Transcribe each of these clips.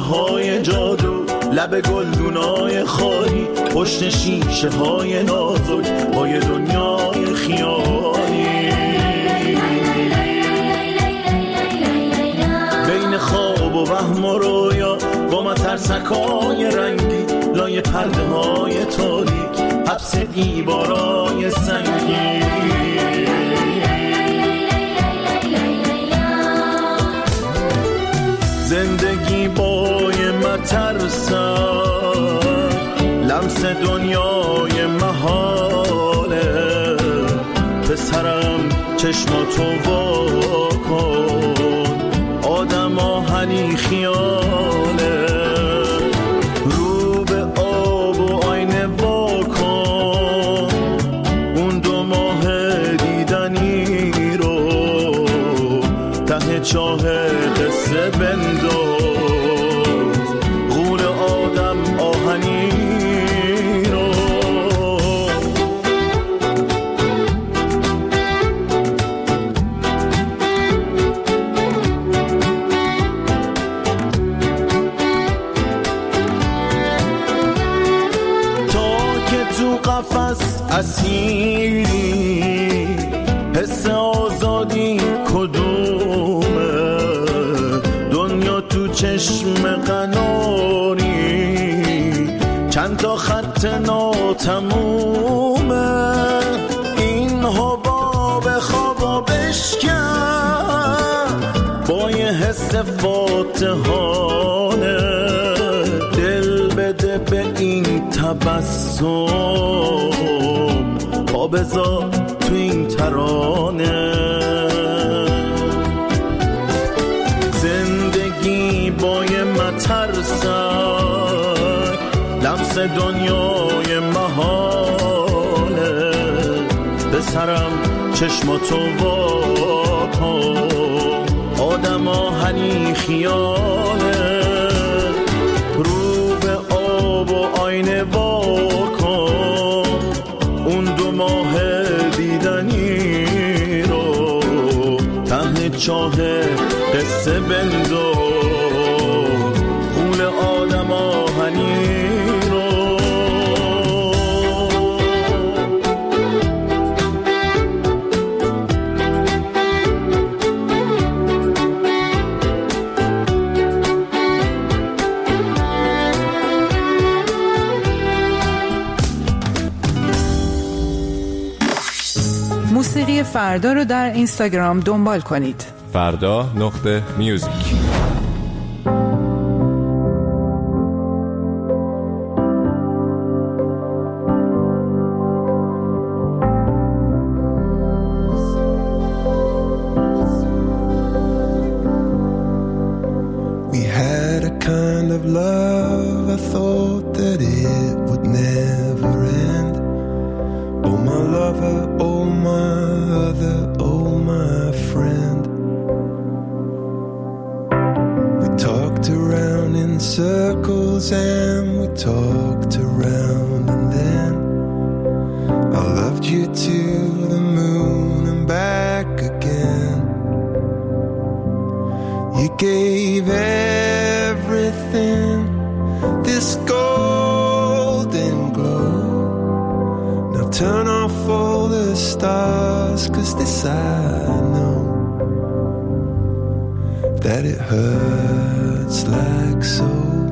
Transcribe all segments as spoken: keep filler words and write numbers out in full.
های جادو، لب گلدونای خالی، پشت شیشه های نازک با یه دنیای خیالی. بین خواب و وهم و رویا با مترسکای رنگی، لای پرده های تاریک، حبس دیوارای سنگی. زندگی بای مترسک، لمس دنیای محاله. پسرم چشماتو وا کن، آدم آهنی خیاله. رو به آب و آینه وا کن، اون دو ماه دیدنی رو ته چاه قصه بنداز. غول آدم آهنی رو. تا که تو قفس اسیری، حس آزادی کدومه؟ دنیا تو چشم قناری، چند تا خط ناتمومه. این حباب خوابا بشکن با یه حس فاتحانه. دل بده به این تبسم، پا بذار تو این ترانه. زندگی با یه مترسک، لمس دنیای محاله. به سرم چشماتو وا کن، آدم آهنی خیاله. رو به آب و آینه وا کن، اون دو ماه دیدنی رو ته چاه قصه بنداز. غول آدم آهنی رو. موسیقی فردا رو در اینستاگرام دنبال کنید. فردا نقطه میوزیک. We had a kind of love, I thought that it would never end. Oh my lover, oh my other, oh my friend. We talked around in circles and we talked around, and then I loved you to the moon and back again. You gave everything this golden glow. Now turn off all the stars, 'cause this I know, that it hurts like so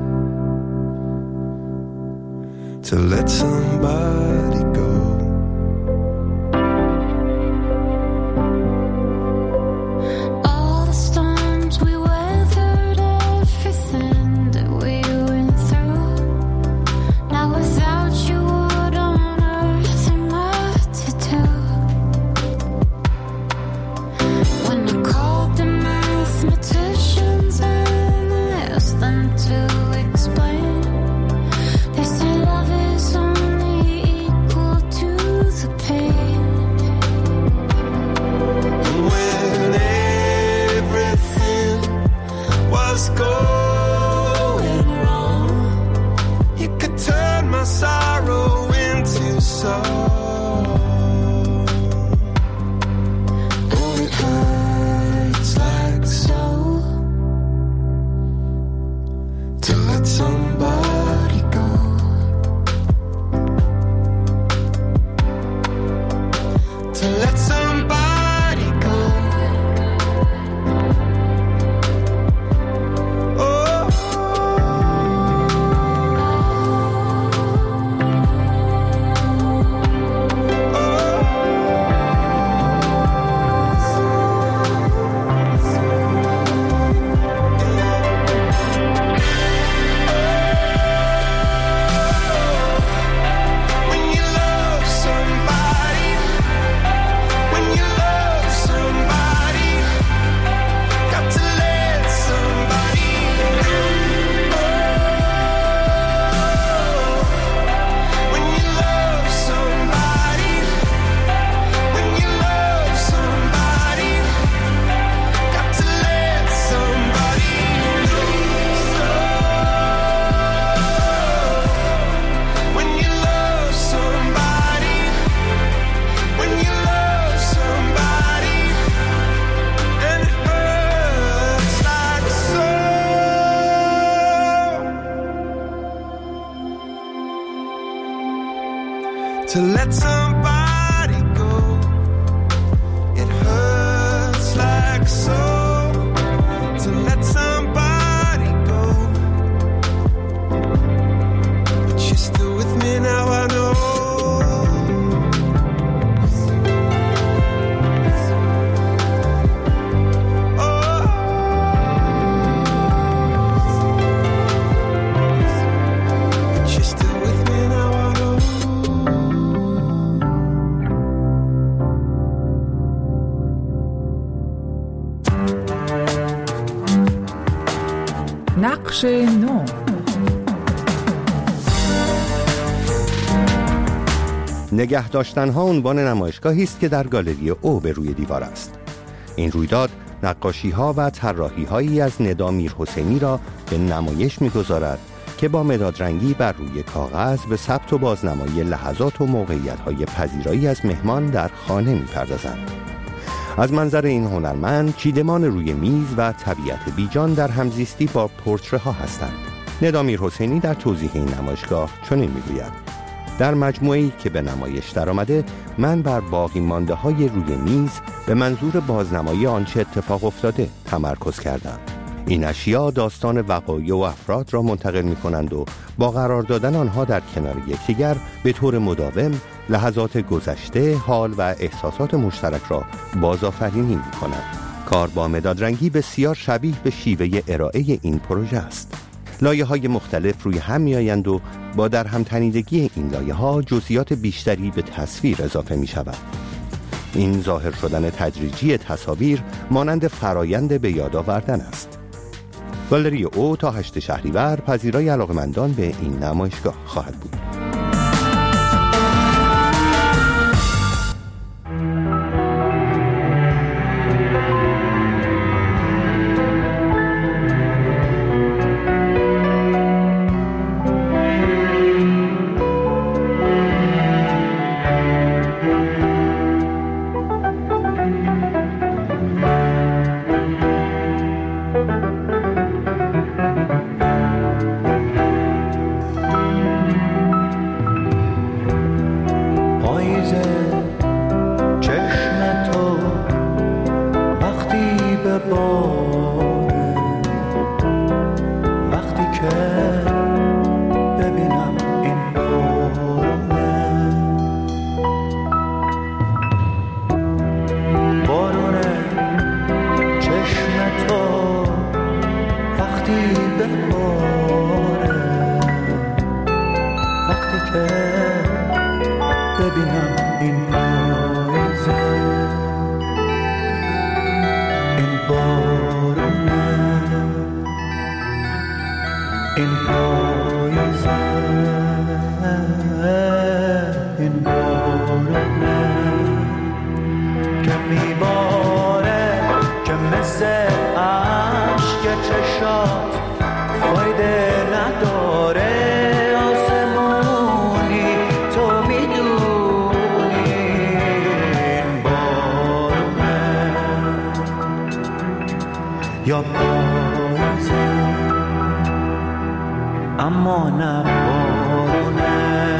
to let somebody go. To let somebody go. To let somebody go. Oh, to let somebody go. It hurts like so. To let somebody go. But you're still with me now, I know. نقش نو. نگه داشتنها عنوان نمایشگاهی است که در گالری او به روی دیوار است. این رویداد نقاشی‌ها و طراحی‌هایی از ندا میرحسینی را به نمایش می‌گذارد که با مداد رنگی بر روی کاغذ به ثبت و بازنمایی لحظات و موقعیت‌های پذیرایی از مهمان در خانه می‌پردازند. از منظر این هنرمند چیدمان روی میز و طبیعت بیجان در همزیستی با پورتره‌ها هستند. ندا میرحسینی در توضیح این نمایشگاه چنین می‌گوید: در مجموعه‌ای که به نمایش درآمده، من بر باقی مانده‌های روی میز به منظور بازنمایی آنچه اتفاق افتاده تمرکز کردم. این اشیا داستان وقایع و افراد را منتقل می‌کنند و با قرار دادن آنها در کنار یکدیگر به طور مداوم لحظات گذشته، حال و احساسات مشترک را بازآفرینی می‌کنند. کار با مداد رنگی بسیار شبیه به شیوه ارائه این پروژه است. لایه‌های مختلف روی هم می‌آیند و با در هم تنیدگی این لایه‌ها جزئیات بیشتری به تصویر اضافه می‌شود. این ظاهر شدن تدریجی تصاویر مانند فرایند به یاد آوردن است. گالری او تا هشت شهریور پذیرای علاقه‌مندان به این نمایشگاه خواهد بود. اما نه بارونه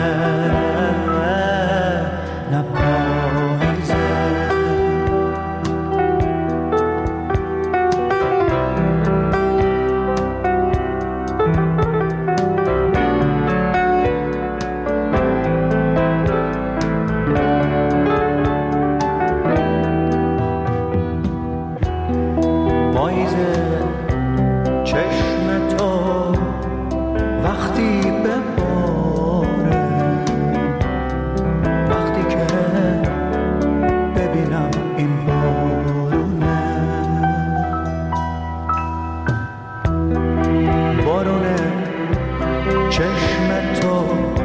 نه پاییزه. پاییزه چشم تو وقتی بباره، وقتی که ببینم این بارونه، بارونه چشم تو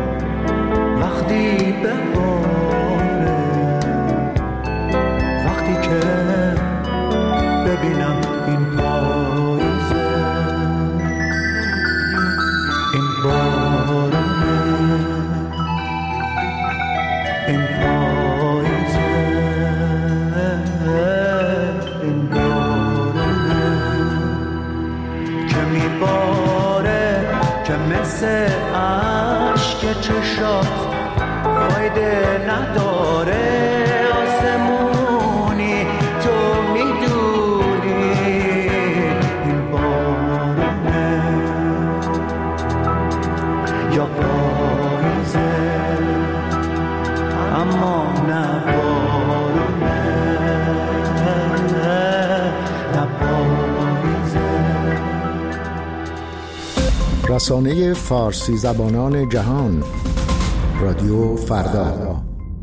وقتی بباره، وقتی که ببینم این پاییزه، این بارونه، این پاییزه، این بارونه که میباره، که مثل عشق چشات فایده نداره. آسمونی تو میدونی این بارونه یا پاییزه، اما نه بارونه نه پاییزه. رسانه فارسی زبانان جهان، رادیو فردا.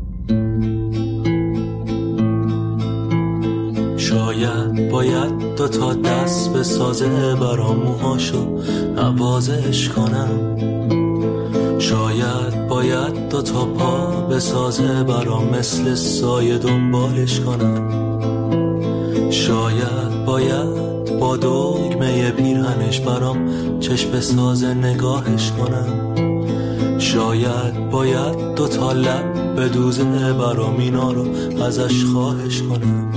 شاید باید دو تا دست به سازه برام موهاشو نوازش کنم، شاید باید دو تا پا به سازه برام مثل سایه دنبالش کنم، شاید باید با دگمه پیرهنش برام چشم سازه نگاهش کنم، شاید باید دو تا لب به دوزه برام اینا رو ازش خواهش کنم.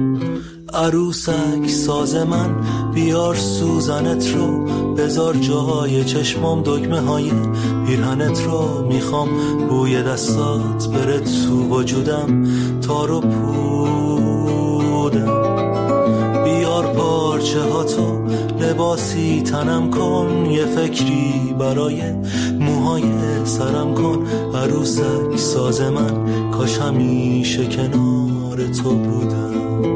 عروسک ساز من بیار سوزنت رو، بذار جای چشمام دگمه های پیرهنت رو، میخوام بوی دستات بره تو وجودم تا رو پودم. بیار پارچه ها تو لباسی تنم کن، یه فکری برای موهای سرم کن. عروسک ساز من کاش همیشه کنار تو بودم.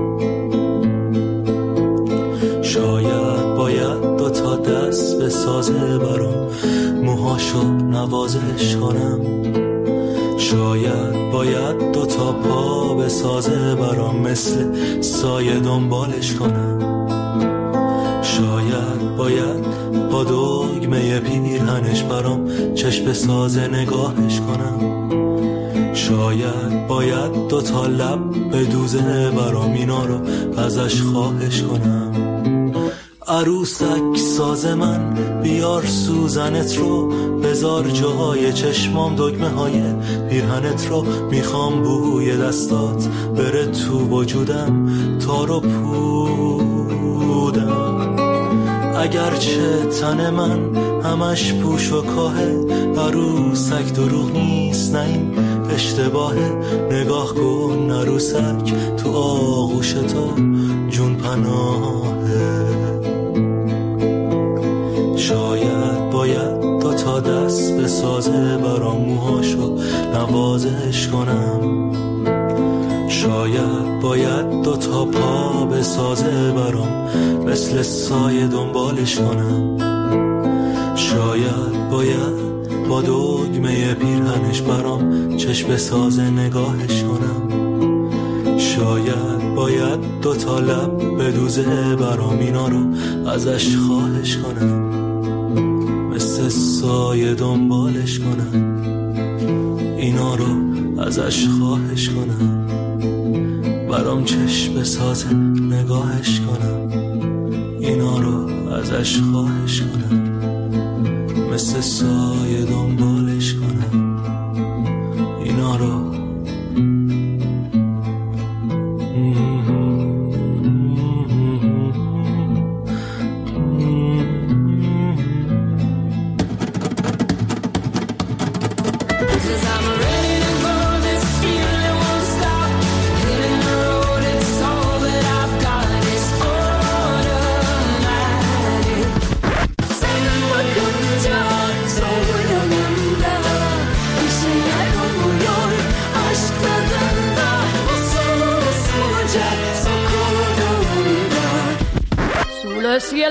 شاید باید دو تا دست به سازه برام موهاشو نوازش کنم، شاید باید دو تا پا به سازه برام مثل سایه دنبالش کنم، شاید باید با دگمه پیرهنش برام چشم سازه نگاهش کنم، شاید باید دو تا لب به دوزه برام اینا رو ازش خواهش کنم. عروسک ساز من بیار سوزنت رو، بذار جاهای چشمام دگمه های پیرهنت رو، میخوام بوی دستات بره تو وجودم تا رو پودم. اگرچه تن من همش پوش و کاهه، عروسک دروغ نیست نه این اشتباهه. نگاه کن عروسک تو آغوش تو جون پناهه. شاید باید دو تا دست به سازه برام موهاشو نوازش کنم، شاید باید دو تا پا به سازه برام مثل سایه دنبالش کنم، شاید باید با دگمه پیرهنش برام چشم سازه نگاهش کنم، شاید باید دو تا لب به دوزه برام اینا رو ازش خواهش کنم، مثل سایه دنبالش کنم، اینا رو ازش خواهش کنم، برام چشم سازه نگاهش کنم، اینا رو ازش خواهش کنم، مثل سایه دنبالش کنم، اینا رو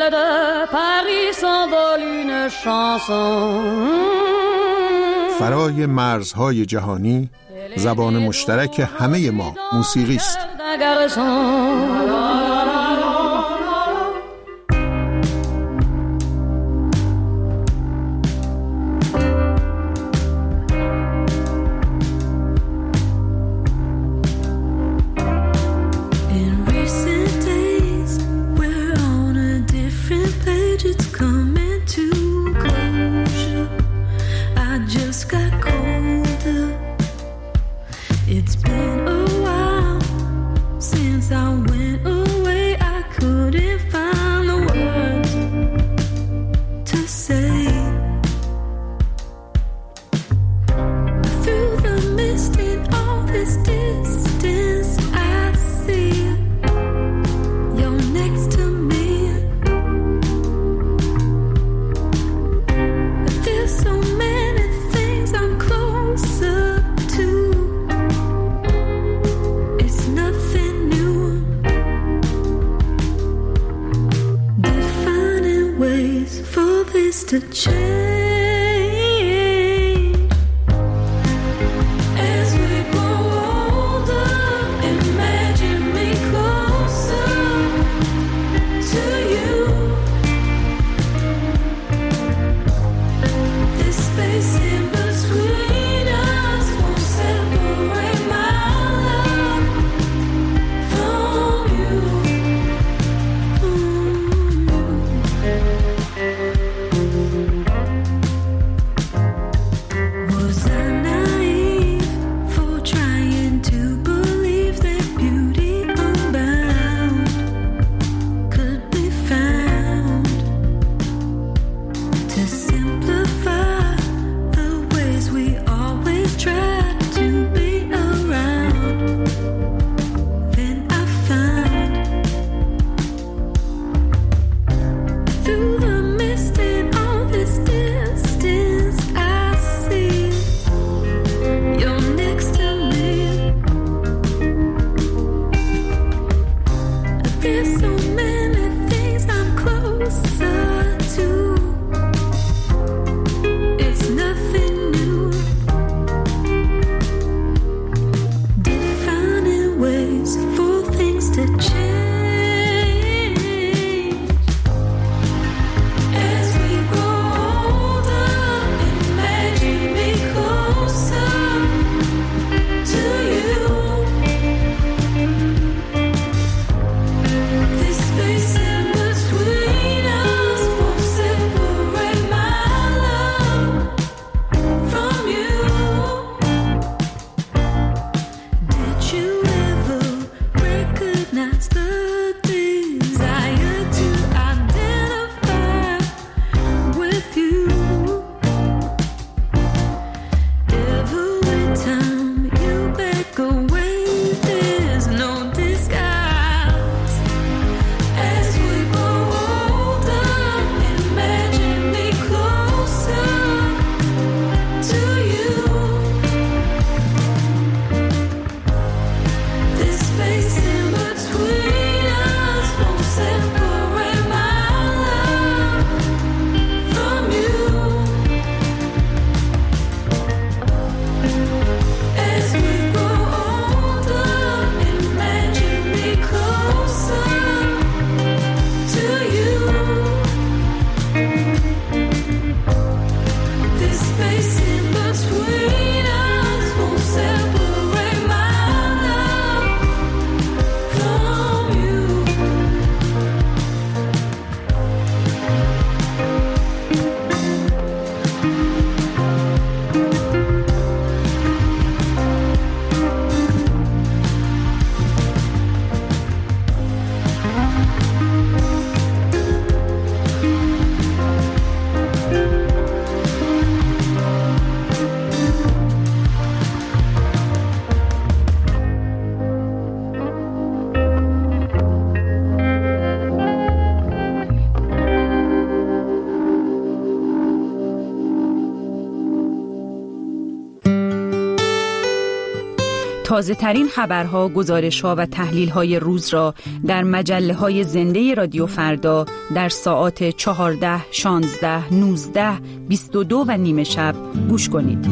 ciel de Paris s'envole une chanson. فرای مرزهای جهانی زبان مشترک همه ما موسیقی است. To change as we grow older, imagine me closer to you. This space in between us won't separate my love from you. From you. تازه ترین خبرها، گزارش‌ها و تحلیل‌های روز را در مجله‌های زنده رادیو فردا در ساعات چهارده، شانزده، نوزده، بیست و دو و نیمه شب گوش کنید.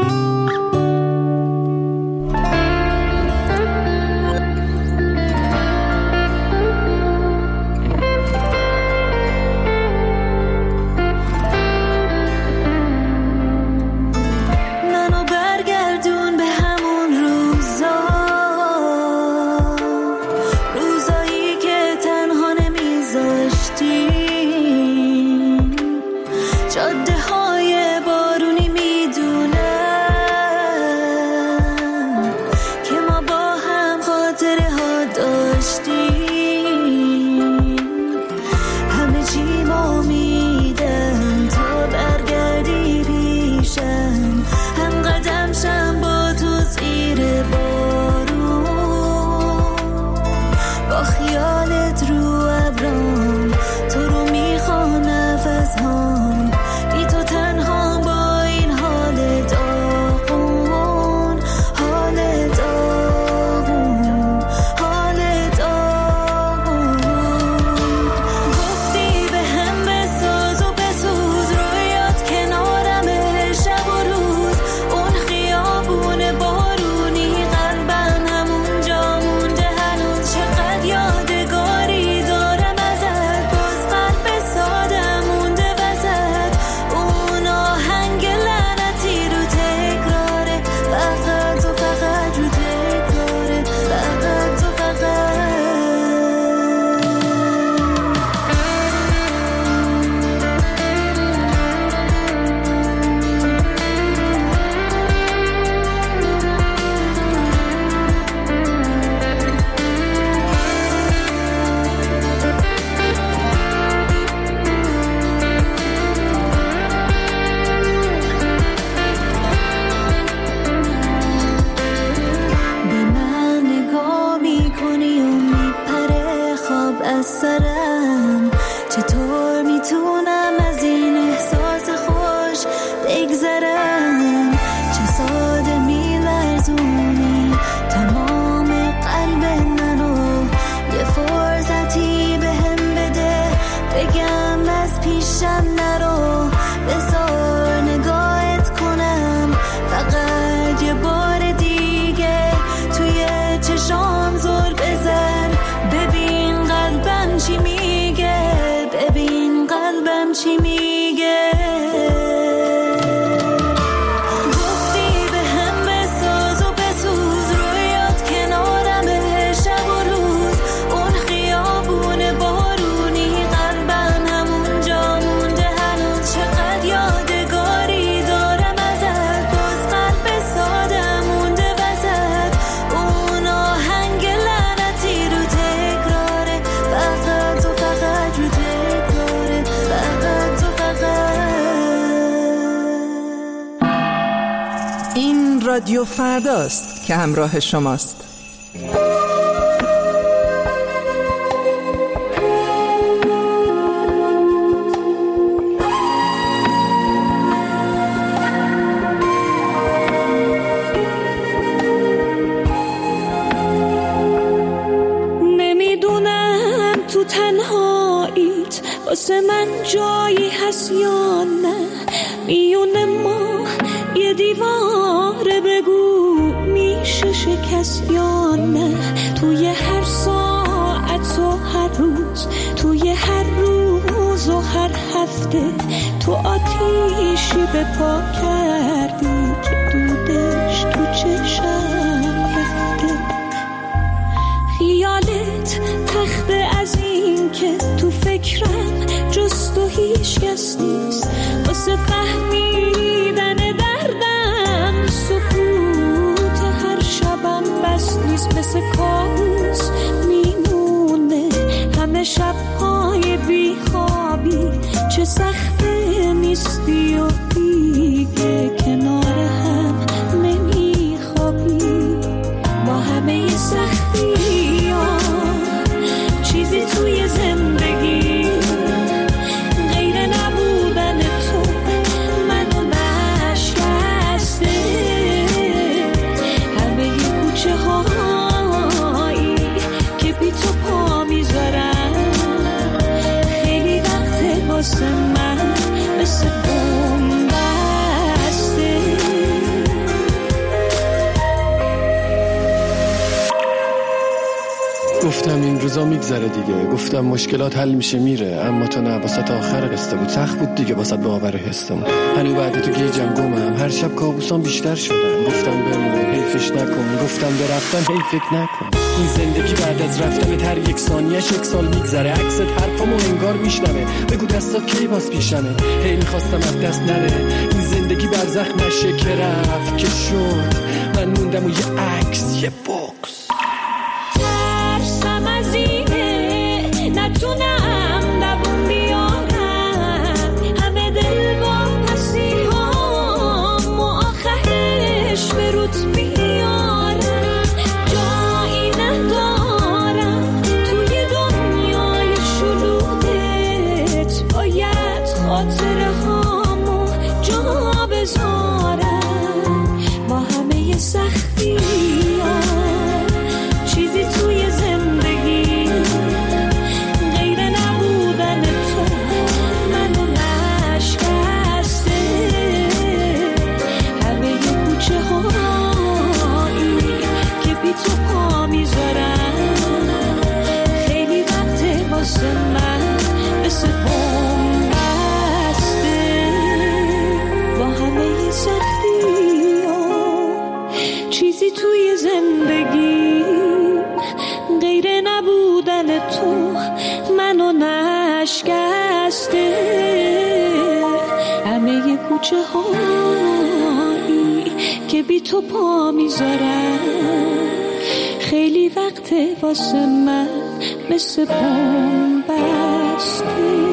رادیو فرداست که همراه شماست. نمیدونم تو تنهاییت واسه من جایی هست یا نه، میونه ما یه دیواره، بگو میشه شکست یا نه. توی هر ساعت و هر روز، توی هر روز و هر هفته، تو آتیشی به پا کردی که دودش تو چشم رفته. خیالت تخته از این که تو فکرم جز تو هیچ کس نیست، واسه فهمیدن دردم سکوت هر شبم بس نیست. مثل کابوس میمونه همه شبهای بیخوابی، چه سخته نیستی و دیگه کنار هم نمیخوابی. با همه سختی ها چیزی توی زندگی غیر نبودن تو منو نشکسته. همه کوچه روزا میگذره دیگه، گفتم مشکلات حل میشه میره، اما تا نه واسه آخر قصه بود. سخت بود دیگه واسه باور حسمون. هنو بعد تو گیجم گمم، هر شب کابوسام بیشتر شدن. گفتم بمون حیفش نکن، گفتم برفتم هی فکر نکن. این زندگی بعد از رفتن هر یک ثانیه‌اش یک سال میگذره. عکست حرفامو انگار میشنوه، بگو دستات کی باز پیشمه. هی میخواستم از دست نره این زندگی، برزخ نشه که رفت که شد. من موندم و یه عکس، یه بوکس. ترسم از اینه نتونم دوون بیارم، همه دل با پسی هم و آخرش به روت بیارم. جایی ندارم توی دنیای شلوغت، باید خاطره هامو جا بذارم. با همه سختی چیزی توی زندگی غیر نبودن تو منو نشکسته. همه ی کوچه هایی که بی تو پا میذارم، خیلی وقته واسه من مثل پام بسته. با همه ی سختی چیزی توی زندگی غیر نبودن تو منو نشکسته. همه ی کوچه هایی که بی تو پا میذارم، خیلی وقته واسه من مثل پام بسته.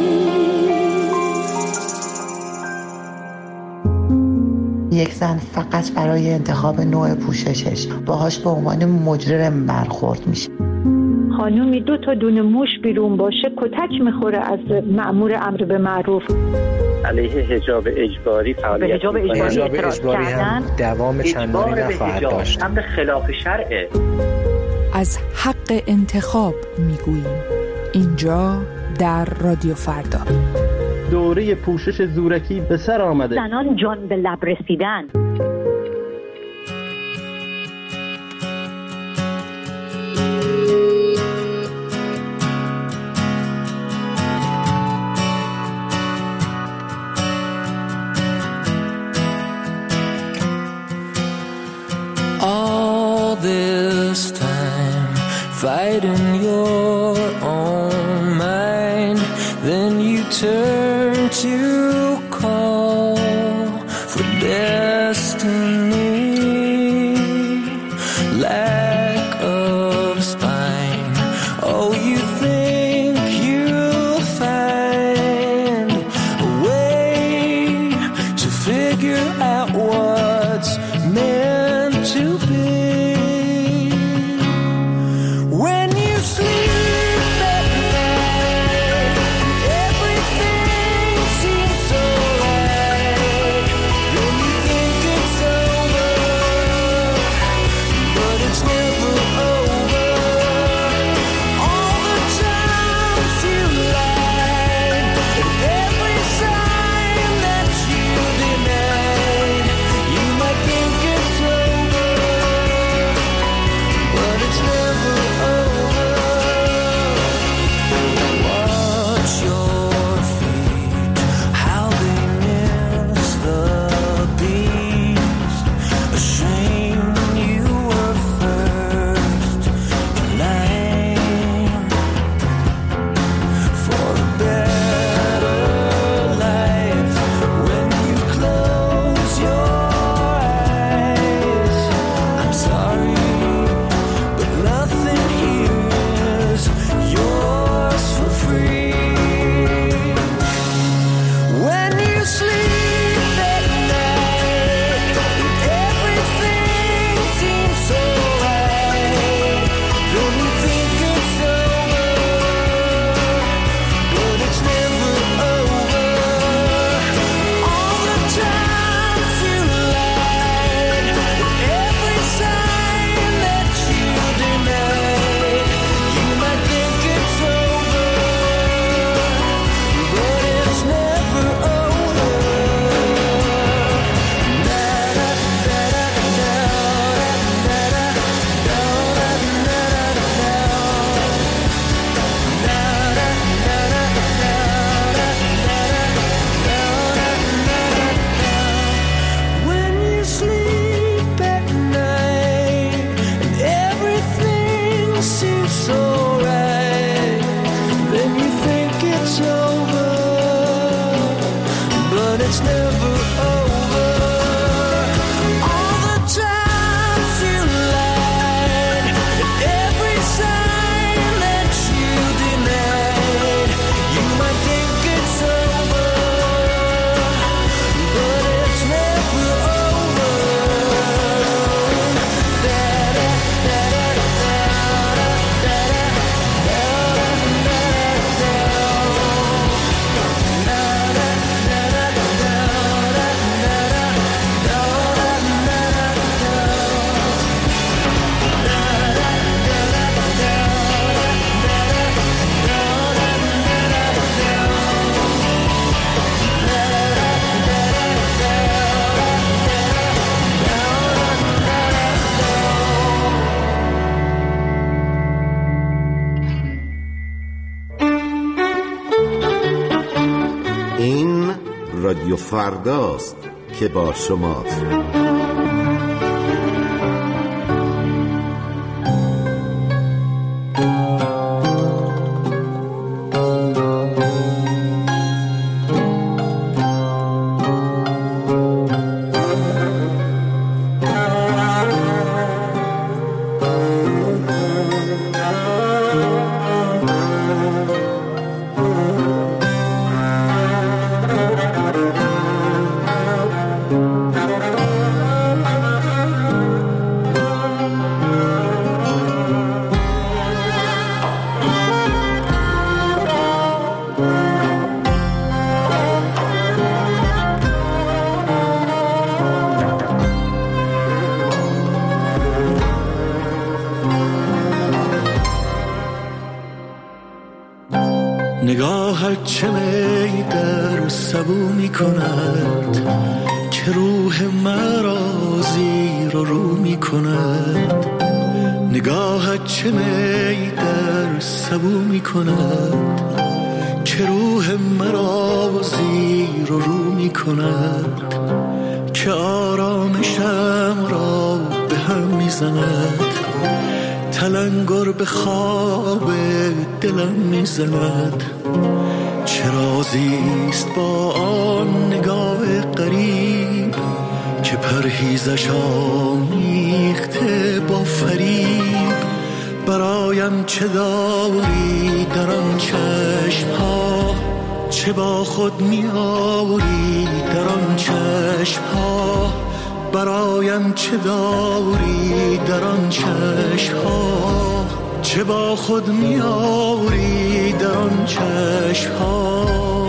یک زن فقط برای انتخاب نوع پوششش باهاش به عنوان مجرم برخورد میشه. خانومی دو تا دونه موش بیرون باشه کتک میخوره از مأمور امر به معروف. علیه حجاب اجباری فعالیت به حجاب اجباری اعتراض کردن، دوام چندانی نخواهد داشت. امر خلاف شرعه. از حق انتخاب میگوییم اینجا در رادیو فردا. دوره پوشش زورکی به سر آمده. زنان جان به لب رسیدن. All this time fighting your own mind, then you turn to call for destiny. Lack of spine. Oh, you think you'll find a way to figure out what's meant to be. When you sleep at night, everything seems so right. Then you think it's over. it's never over. All the times you lied, and every sign that you denied. You might think it's over, but it's never over. Da-da, da-da, da-da, این رادیو فرداست که با شماست. نگاهت چه می در سبو می کند که روح مرا زیر و رو می کند. نگاهت چه می در سبو می کند که روح مرا زیر و رو می کند. که آرامشم را به هم می زند، تلنگر به خواب دلم می زند. چه رازیست با آن نگاه غریب که پرهیزش آمیخته با فریب. برایم چه داری در آن چشم ها، چه با خود می آوری در آن چشم ها. برایم چه داری در آن چشم ها، چه با خود می آوری در آن چشم ها.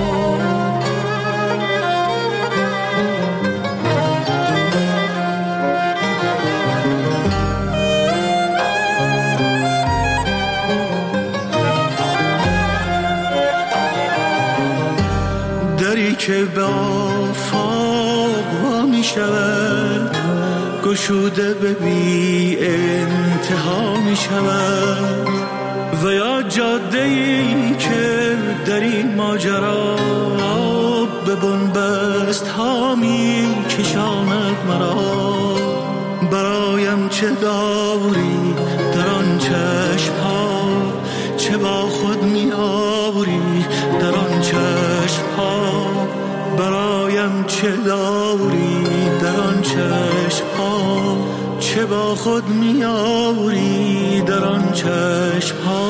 دری که به آفاق وا می شود، گشوده به بی انتها می شود. و یا جاده‌ای که در این ماجرا به بنبست ها می کشاند مرا. برایم چه داری در آن چشم ها، چه با خود می آوری در آن چشم ها. برایم چه داری در آن چشم ها، چه با خود می آوری در آن چشم ها.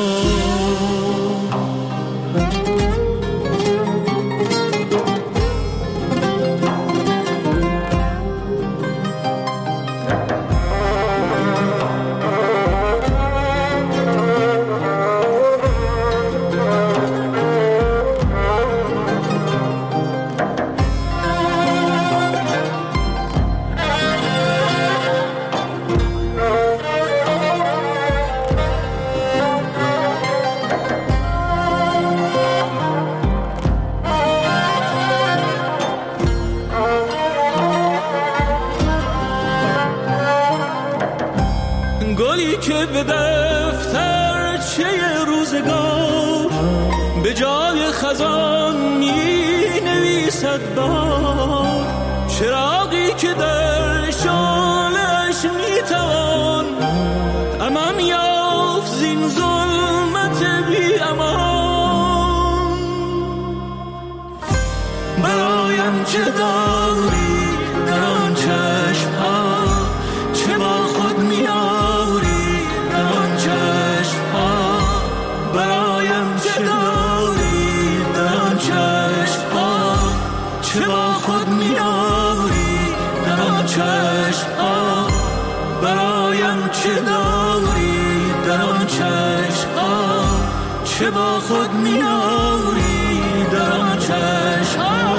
گلی که به دفترچه روزگار به جای خزان می نویسد بار. چراغی که در شعله‌اش می توان امان یافت زین ظلمت بی امان. برای برایم چه داری در آن چشم ها، چه با خود میاری در آن چشم ها، برایم چه داری در آن چشم ها، چه با خود میاری در آن چشم ها، برایم چه داری در آن چشم ها، چه با خود میاری در آن چشم ها.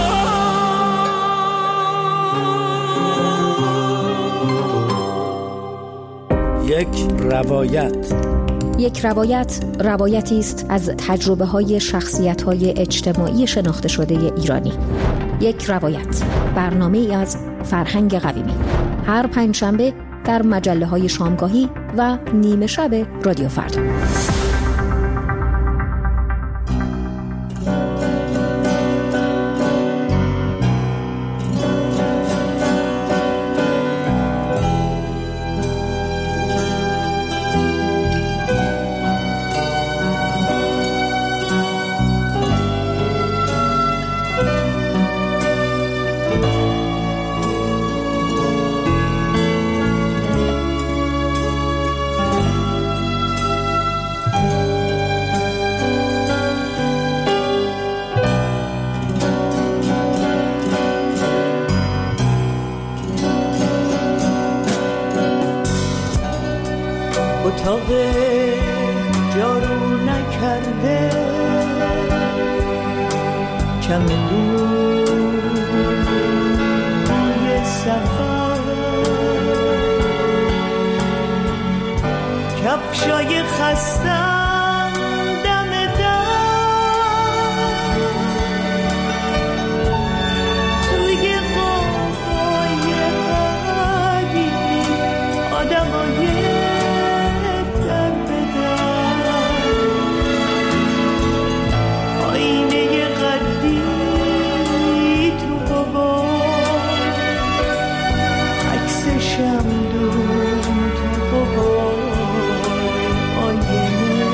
یک روایت. یک روایت روایتی است از تجربه های شخصیت های اجتماعی شناخته شده ایرانی. یک روایت، برنامه ای از فرهنگ قویمی، هر پنجشنبه در مجله های شامگاهی و نیمه شب رادیو فردا. اتاق جارو نکرده کم دوی سفر، کفشای خستم دم در، توی قوقای قدیمی آدمای شم دون تو بابای آینه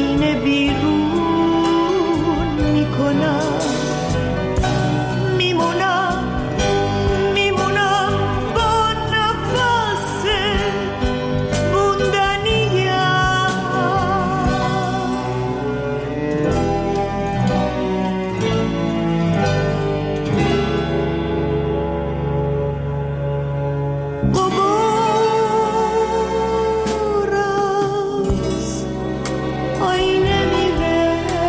آینه بیرون میکنم، میمونم میمونم با نفس موندنیم. غبار از آینه میره،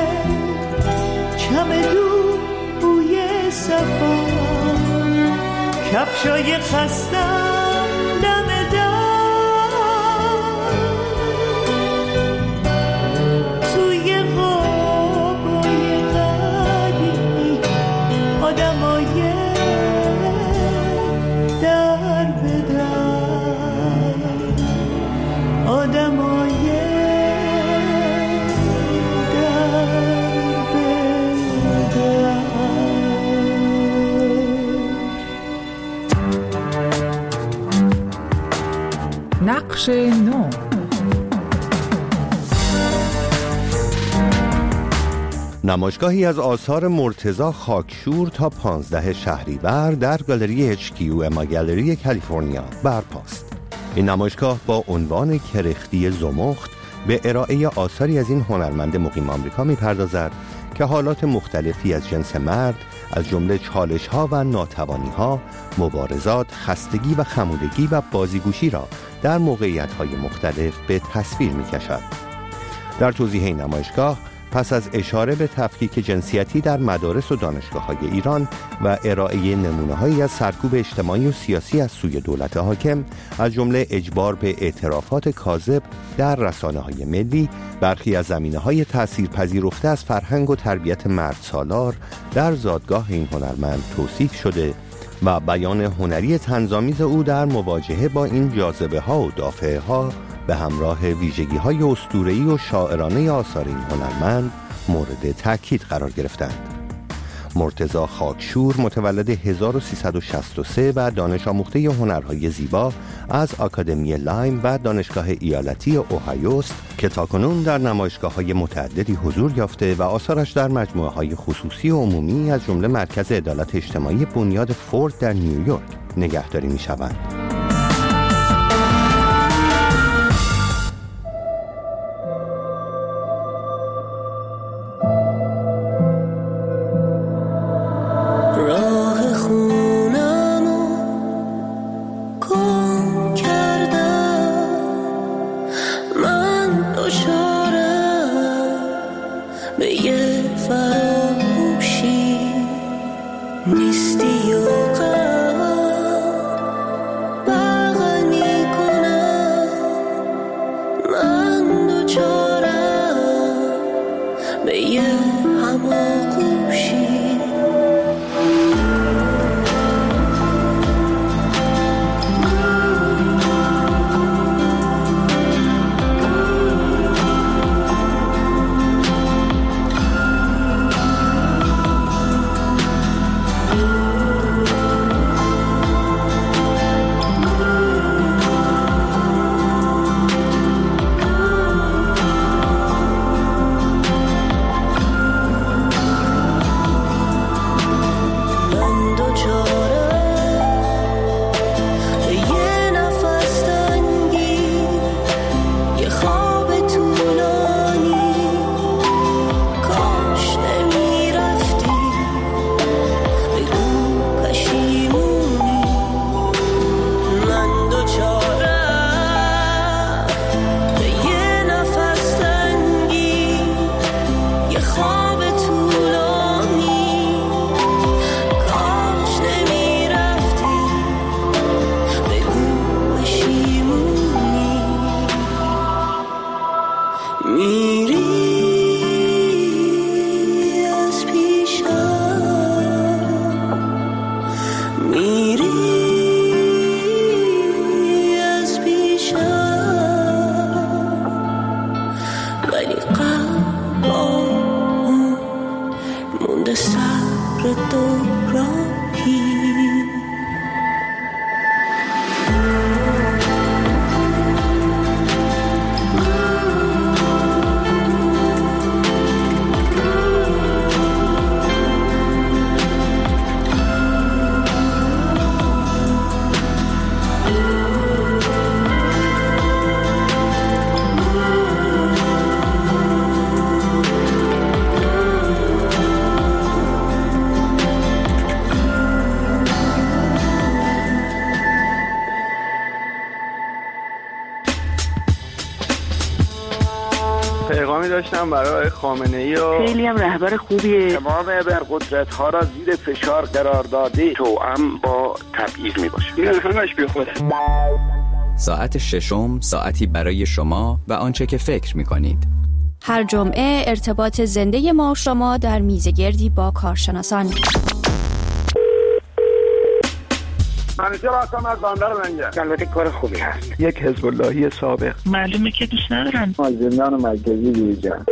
چمدون بوی سفر، کفشای خستم دم در، توی خوابای قدیمی آدمای در به در، آدمای در به در. نقش نو. نمایشگاهی از آثار مرتضی خاکشور تا پانزده شهریور در گالری اچ کیو اما گالری کالیفرنیا برپاست. این نمایشگاه با عنوان کرختی زمخت به ارائه آثاری از این هنرمند مقیم آمریکا می‌پردازد که حالات مختلفی از جنس مرد از جمله چالش‌ها و ناتوانی‌ها، مبارزات، خستگی و خمودگی و بازیگوشی را در موقعیت‌های مختلف به تصویر می‌کشد. در توضیح این نمایشگاه پس از اشاره به تفکیک جنسیتی در مدارس و دانشگاه‌های ایران و ارائه نمونه‌هایی از سرکوب اجتماعی و سیاسی از سوی دولت حاکم از جمله اجبار به اعترافات کاذب در رسانه‌های ملی، برخی از زمینه‌های تأثیرپذیرفته از فرهنگ و تربیت مرد سالار در زادگاه این هنرمند توصیف شده و بیان هنری طنزآمیز او در مواجهه با این جاذبه‌ها و دافعه‌ها به همراه ویژگی‌های اسطوره‌ای و شاعرانه آثار این هنرمند مورد تأکید قرار گرفتند. مرتضی خاکشور متولد هزار و سیصد و شصت و سه و دانش آموخته هنرهای زیبا از آکادمی لایم و دانشگاه ایالتی اوهایو است که تاکنون در نمایشگاه‌های متعددی حضور یافته و آثارش در مجموعه‌های خصوصی و عمومی از جمله مرکز عدالت اجتماعی بنیاد فورد در نیویورک نگهداری می‌شوند. هم برای خامنه‌ای و خیلی هم رهبر خوبیه. تمام ابرقدرت‌ها را زیر فشار قرار داده، توأم با تبعیض میباشه. این همش بیخوده. ساعت ششم، ساعتی برای شما و آنچه که فکر می‌کنید. هر جمعه ارتباط زنده ما و شما در میزگردی با کارشناسان. منیجر هستم از بندر منجر. البته کار خوبی هست. یک حزب اللهی سابق. معلومه که دوست ندارن. زندان مرکزی دیجان.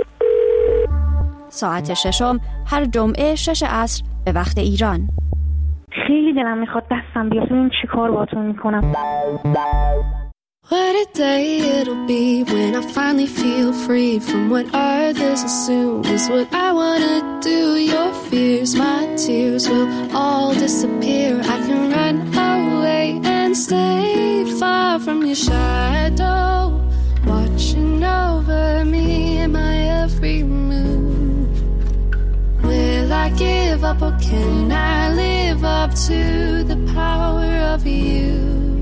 ساعت ششم هر جمعه شش عصر به وقت ایران. خیلی دلم میخواد دستم بیاد ببینم چی کار باهاتون میکنم. What a day it'll be when I finally feel free from what others assume is what I wanna do. Your fears, my tears will all disappear. I can run away and stay far from your shadow, watching over me in my every move. Will I give up or can I live up to the power of you?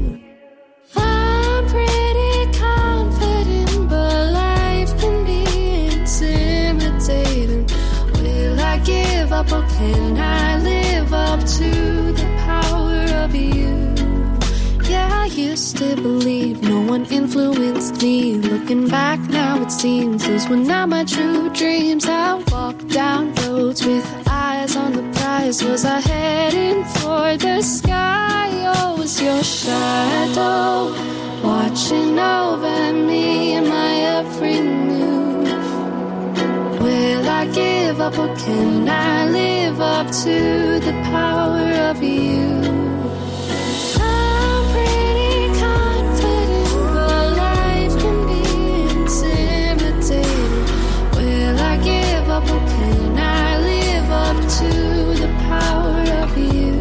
I'm pretty confident, but life can be intimidating. Will I give up or can I live up to the power of you? Yeah, I used to believe no one influenced me. Looking back now it seems those were not my true dreams. I walked down roads with eyes on the prize. Was I heading for the sky or was your shadow watching over me in my every move? Will I give up or can I live up to the power of you? I'm pretty confident, but life can be intimidating. Will I give up or can I live up to the power of you?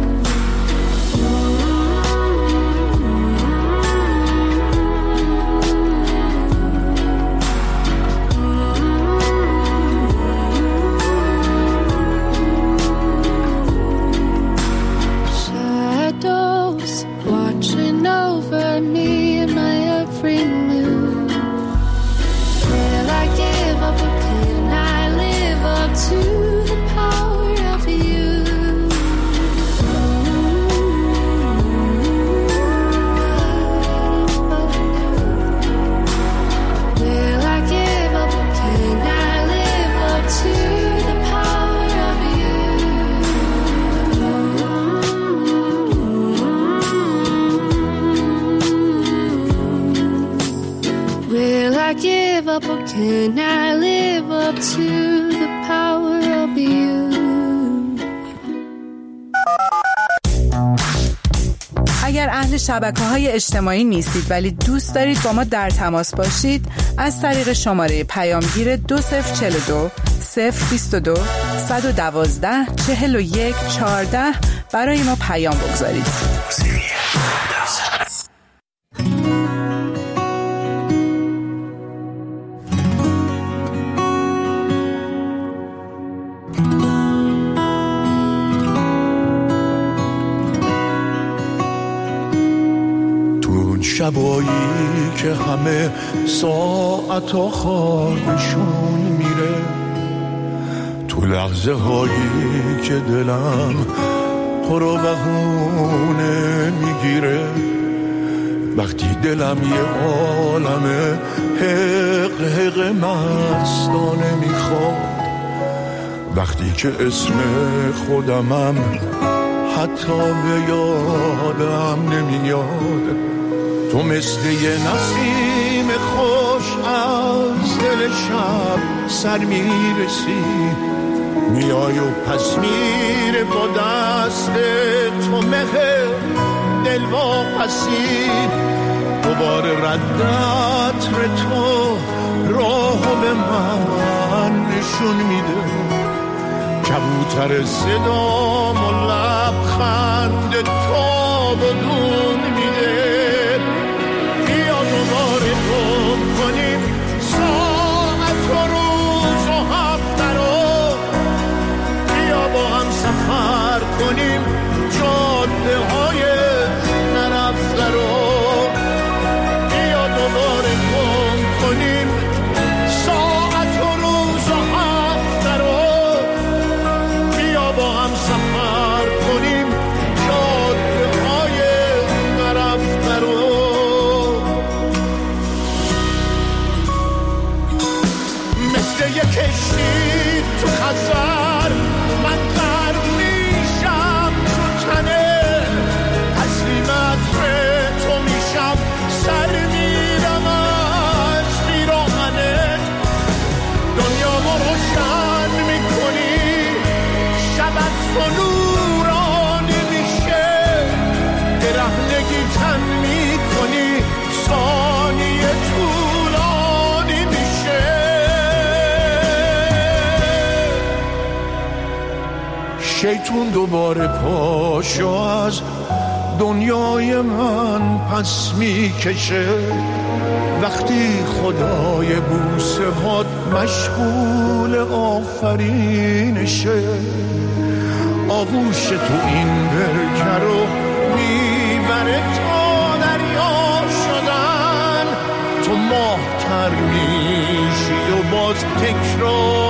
Watching over me in my every move. Will I give up or can I live up to the power of you? Will I give up or can I live up to the power of you? Will I give up or can I live up to the power of you? اگر اهل شبکه‌های اجتماعی نیستید ولی دوست دارید با ما در تماس باشید، از طریق شماره پیامگیر دو صفر چهل و دو صفر بیست و دو صد و دوازده چهل و یک چهارده برای ما پیام بگذارید. شبایی که همه ساعت آخرشون میره، تو لحظه هایی که دلم پر و بهونه میگیره، وقتی دلم یه عالمه حق حق مستانه میخواد، وقتی که اسم خودمم حتی به یادم نمیاد، تو مثل یه نسیم خوش از دل شب سر میرسی، میای و پس میره با دست تو مهر دل واپسی، دوباره ردت ر تو راهو به من نشون میده، کبوتر صدام و لبخند تو بدون میده، بیا دوباره گم کنیم ساعت و روز و هفته رو، بیا با هم سفر کنیم جاده های نرفته رو، بیا دوباره گم کنیم ساعت مثل یک کشتی تو خزر من غرق میشم تو تنه تسلیمت به تو میشم سر میرم از پیراهنت دنیا ما روشن میکنی شب از تو نورانی میشه گرهنگی تن میکنی ثانیه طولانی میشه شیطون دوباره پاشو از دنیای من پس میکشه وقتی خدای بوسه هات مشغول آفرینشه آغوش تو این برکه رو میبره تا دریا شدن تو ماه تر میشی و باز تکرار